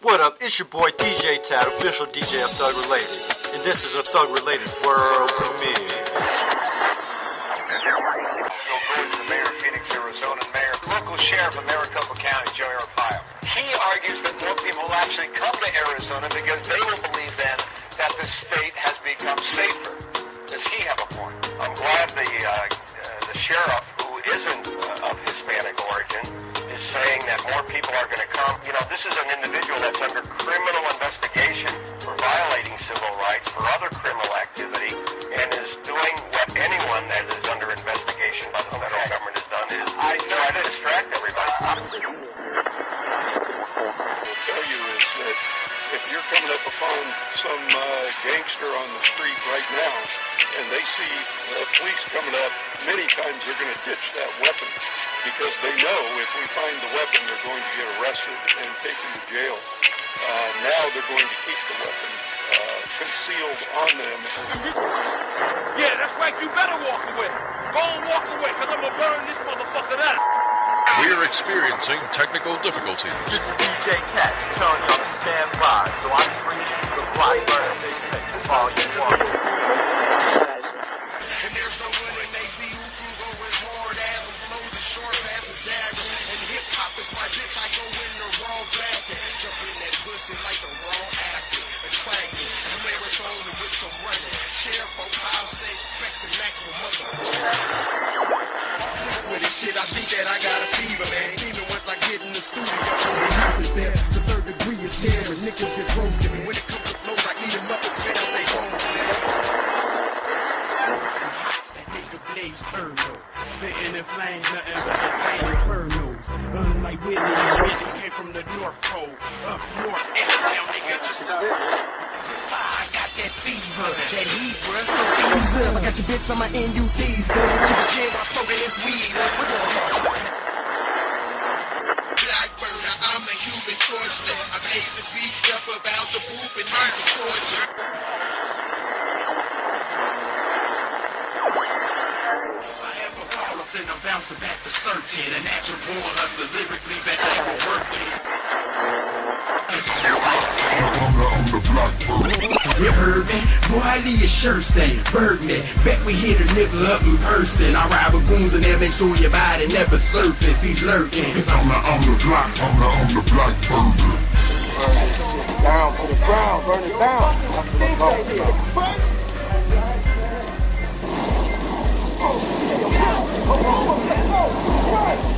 What up? It's your boy DJ Tad, official DJ of Thug Related, and this is a Thug Related world premiere. Bill Gordon's the mayor of Phoenix, Arizona, and local sheriff of Maricopa County, Joey Arpaio. He argues that more people will actually come to Arizona because they will believe then that the state has become safer. Does he have a point? I'm glad the sheriff, who isn't of Hispanic origin, is saying that more people are going to come. You know, this is an individual that's under criminal investigation for violating civil rights, for other criminal activity, and is doing what anyone that is under investigation by the federal government has done, is try to distract everybody. What I will tell you is that if you're coming up upon some gangster on the street right now, and they see police coming up, many times they're going to ditch that weapon because they know if we find the weapon, they're going to get arrested and taken to jail. Now they're going to keep the weapon concealed on them. Yeah, that's right. You better walk away. Go and walk away, because I'm going to burn this motherfucker out. We are experiencing technical difficulties. This is DJ Cat telling y'all to stand by, so I can bring you the Blackburn Face Tape for all you want. And there's no one in AZ who can go as hard as him, flows as short as a dagger. And hip-hop is my bitch, I go in the wrong bracket. Jump in that pussy like the wrong actor. Attractive, I'm marathon with some running. Sheriff Ohio State, expect the maximum with this shit, I think that I got a fever, man. Steaming once I get in the studio. The there, the third degree is there, and niggas get roasted. And when it comes to flows, I eat them up and spit out they bones. That nigga Blaze Turno, spitting in flames, nothing but insane infernos. Unlike Whitney and Whitney came from the North Pole, up north, and down nigga just I got that fever, that heat, bruh, so easy. I got your bitch on my NUTs, cause to the gym, I'm smoking this weed. Blackburn, I'm a human torture. I blaze the beat, step about the poop and murder torture. I ever fall off, then I'm bouncing back to searching. A natural born hustler, lyrically, that they will work with. I'm the Blackbird. You heard me? Boy, I leave your shirt stained. Birdman, bet we hit a nigga up in person. I ride with goons and they make sure your body never surface. He's lurking. Cause I'm the Blackbird. Down to the ground, burn it down. That's what I'm talking about. Oh,